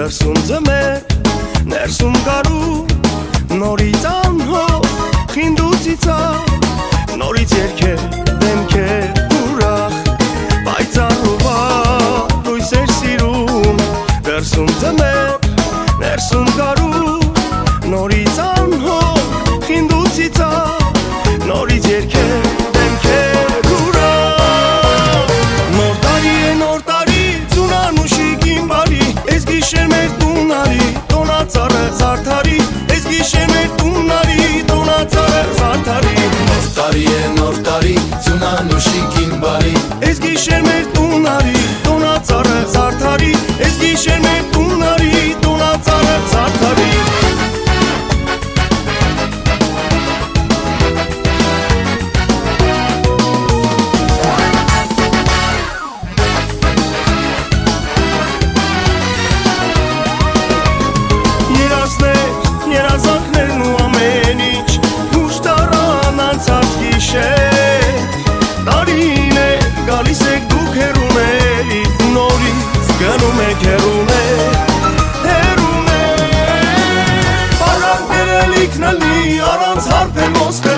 դրսում ձմեր, ներսում գարու նորից անհող, խինդուցիցա նորից երկեր, դեմքեր ուրախ, պայծառ ու վառ լույսեր սիրուն, դրսում ձմեր, ներսում գարու նորից անհող, խինդուցիցա նորից երկեր, դեմքեր ուրախ։ Նոր տարի, ծունանուշի գիմբարի, ես գիշեր մեր տունարի, տոնածառը զարդարի, ես գիշեր մեր տունարի, տոնածառը զարդարի։ Նոր տարի, ծունանուշի գիմբարի, ես գիշեր մեր տունարի, տոնածառը զարդարի, ես գիշեր մեր տունարի, տոնածառը զարդարի։ Երազանքներն ու ամեն ինչ ուշ տարան անցած գիշեր, տարիներ գալիս եք դուք հեռուներից, նորից գնում եք հեռուներ, պարակ բերելիքն ալի առանց հարբել ոսկը